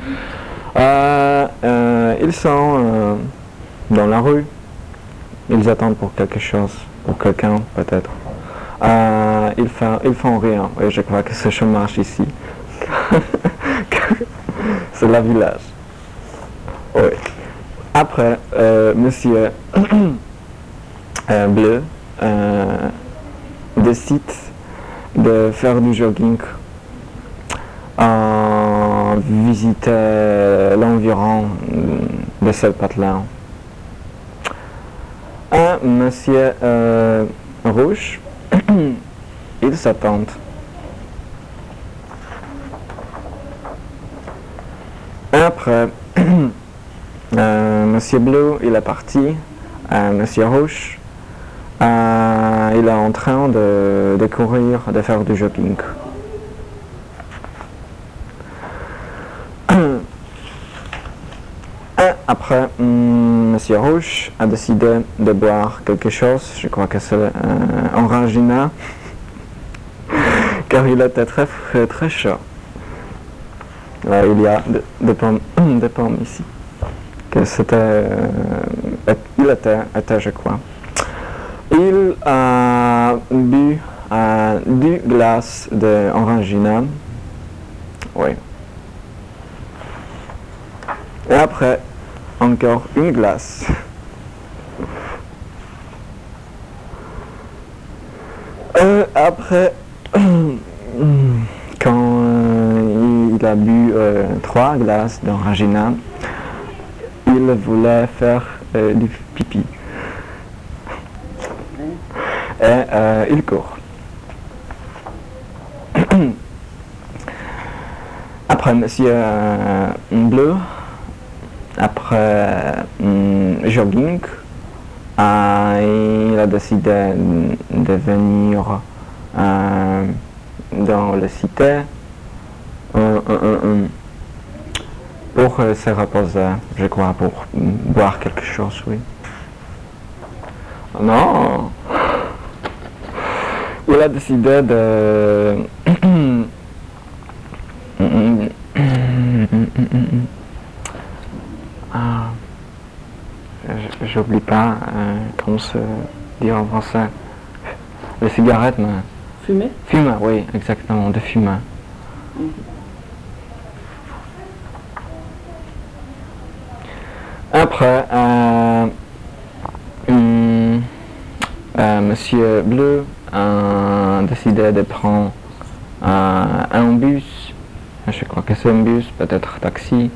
Ils sont dans la rue. Ils attendent pour quelque chose, pour quelqu'un peut-être. Ils font rien. Oui, je crois que c'est chômage ici. C'est le village. Oui. Après, monsieur Bleu décide de faire du jogging, visiter l'environ de ce patelin. Un monsieur rouge, il s'attend. Après, monsieur Bleu, il est parti. Monsieur Rouge, il est en train de courir, de faire du jogging. Après, monsieur Rouge a décidé de boire quelque chose. Je crois que c'est orangina, car il était très chaud. Là, il y a des pommes ici. Que c'était, il était, je crois. Il a bu du glace d'orangina. Oui. Et après, encore une glace. Après, quand il a bu 3 glaces d'orangina, il voulait faire du pipi. Et il court. Après monsieur Bleu, après jogging, il a décidé de venir dans la cité pour se reposer, je crois, pour boire quelque chose, oui. Non, il a décidé de j'oublie pas comment se dit en français. Les cigarettes, mais... Fumer? Fumer, oui, exactement, de fumer. Après, monsieur Bleu a décidé de prendre un bus. Je crois que c'est un bus, peut-être taxi.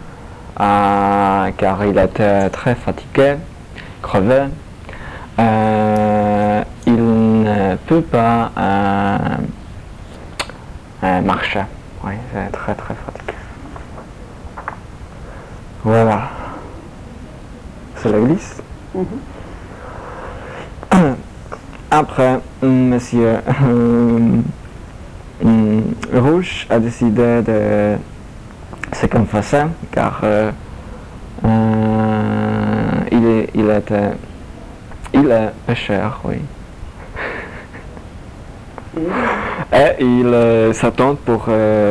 Car il était très fatigué, crevé. Il ne peut pas marcher. Oui, c'est très fatigué. Voilà. C'est l'église. Après, monsieur Rouge a décidé de se confesser car il est pécheur, oui. Et il s'attend pour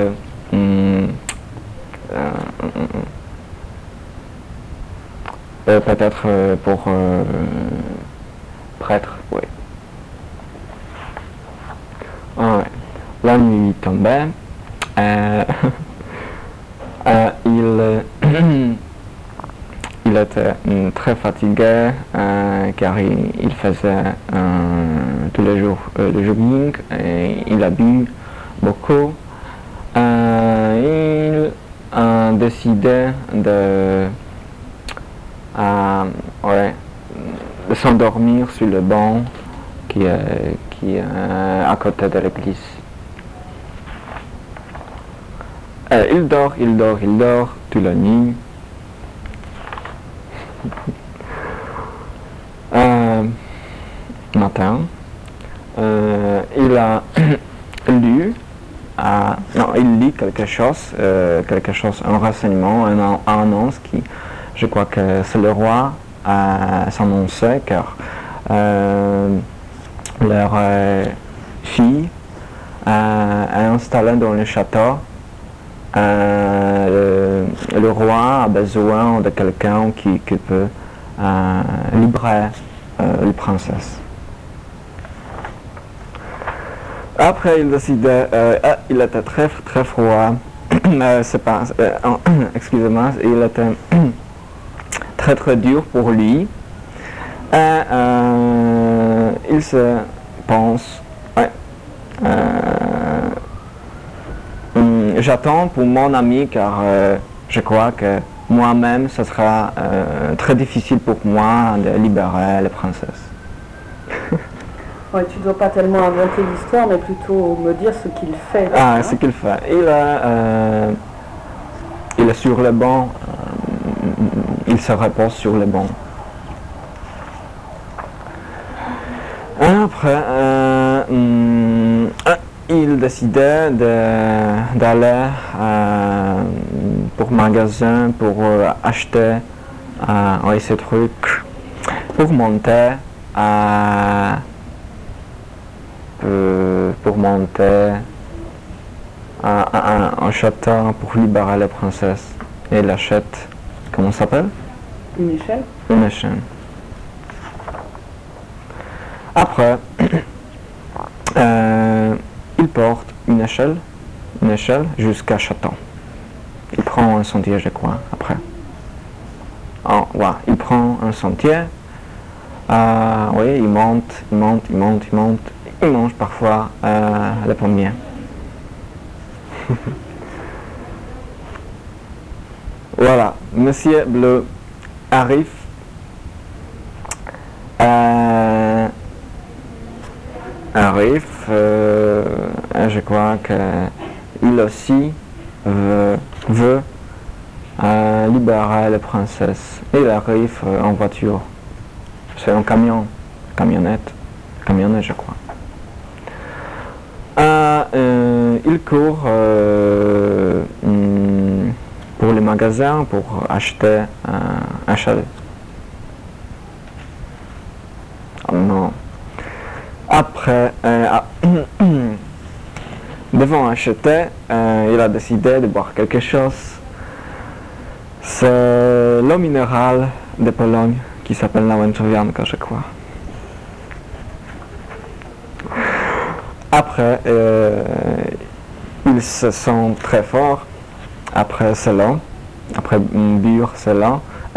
peut-être pour prêtre, oui. Ouais. La nuit tombait. Il était très fatigué car il faisait tous les jours le jogging et il a bu beaucoup. Il a décidé de s'endormir sur le banc qui est à côté de l'église. Il dort toute la nuit. Matin, il a lu, il lit quelque chose, un renseignement, un annonce qui, je crois que c'est le roi s'annonçait car leur fille est installée dans le château le roi a besoin de quelqu'un qui peut libérer les princesses. Après, il décidait, il était très très froid, excusez-moi, il était très très dur pour lui. Et il se pense, j'attends pour mon ami car je crois que moi-même ce sera très difficile pour moi de libérer les princesses. Ouais, tu ne dois pas tellement inventer l'histoire, mais plutôt me dire ce qu'il fait. Ah, ce qu'il fait. Il est sur le banc, il se repose sur le banc. Après, il décidait d'aller pour magasin pour acheter ces trucs pour monter un château pour libérer la princesse. Et il achète, comment ça s'appelle? Une échelle. Une échelle. Après, il porte une échelle jusqu'à château. Il prend un sentier, je crois, après. Oh, ouais, il prend un sentier. Oui, il monte. Il mange parfois les pommiers. Voilà, Monsieur Bleu arrive. Je crois qu'il aussi veut libérer la princesse. Il arrive en voiture. C'est un camionnette, je crois. Il court pour les magasins pour acheter un chalet. Oh non. Après, devant acheter, il a décidé de boire quelque chose. C'est l'eau minérale de Pologne qui s'appelle la Łęczowianka, je crois. Après, il se sent très fort. Après cela, après boire cela,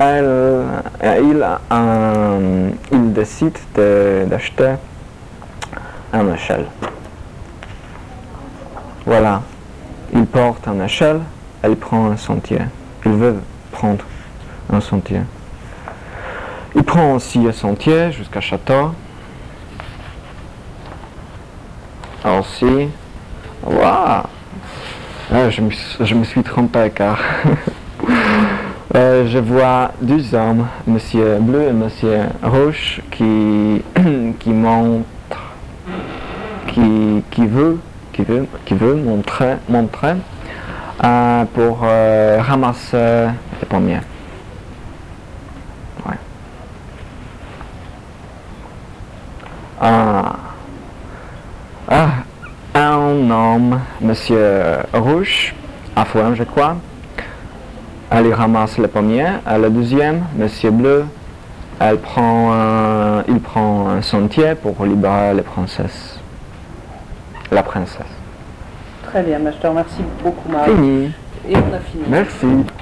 il décide d'acheter un échelle. Voilà, il porte un échelle, il prend un sentier. Il veut prendre un sentier. Il prend aussi un sentier jusqu'à château. Aussi, waouh, je me suis trompé car je vois deux hommes, Monsieur Bleu et Monsieur Rouge, qui montrent, qui veut montrer pour ramasser les pommiers. Ouais. Un homme, Monsieur Rouge, à Fouin, je crois, il ramasse les pommiers. Le deuxième, Monsieur Bleu, il prend un sentier pour libérer la princesse. Très bien, je te remercie beaucoup, Marie. Fini. Et on a fini. Merci.